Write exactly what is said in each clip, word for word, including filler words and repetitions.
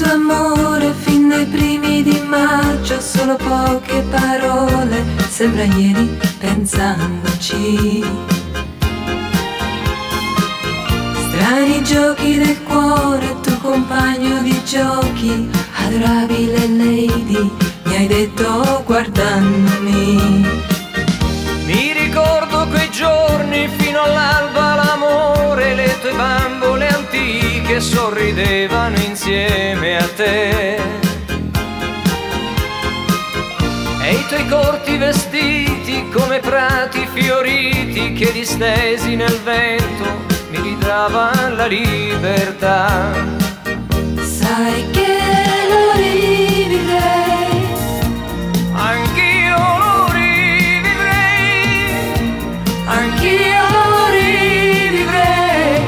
amore fin dai primi di maggio, solo poche parole, sembra ieri pensandoci. Strani giochi del cuore, tuo compagno di giochi, adorabile lady, mi hai detto guardandomi. Mi ricordo quei giorni fino all'alba, l'amore, le tue bambole antiche sorridevano insieme a te. E i tuoi corti vestiti come prati fioriti che distesi nel vento mi ridavan la libertà. Sai che lo rivivrei, Anch'io lo rivivrei, anch'io lo rivivrei.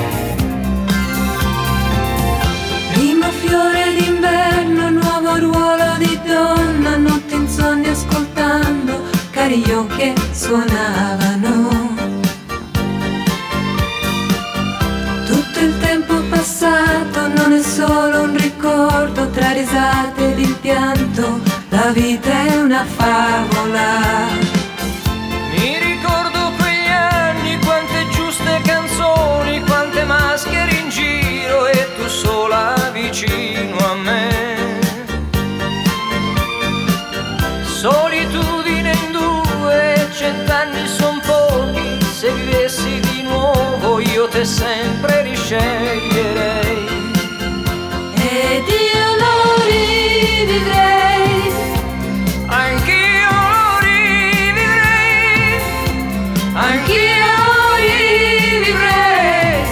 Primo fiore d'inverno, nuovo ruolo di donna, notte insonni ascoltando carillon che suonavano. Tutto il tempo passato non è solo un ricordo, tra risate ed il pianto, la vita è una favola. mi ricordo quegli anni, quante giuste canzoni, quante maschere in giro e tu sola vicino a me. Solitudine in due, cent'anni son pochi, se vivessi di nuovo io te sempre risceglierei. Ed io lo rivivrei, Anch'io lo rivivrei, anch'io lo rivivrei.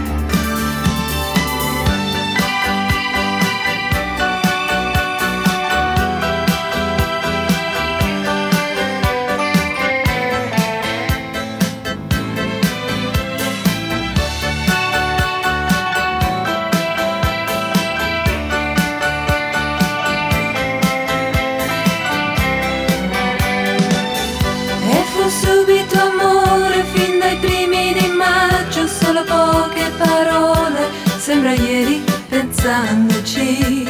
E fu subito amore fin dai primi di maggio, solo poche parole, sembra ieri pensandoci.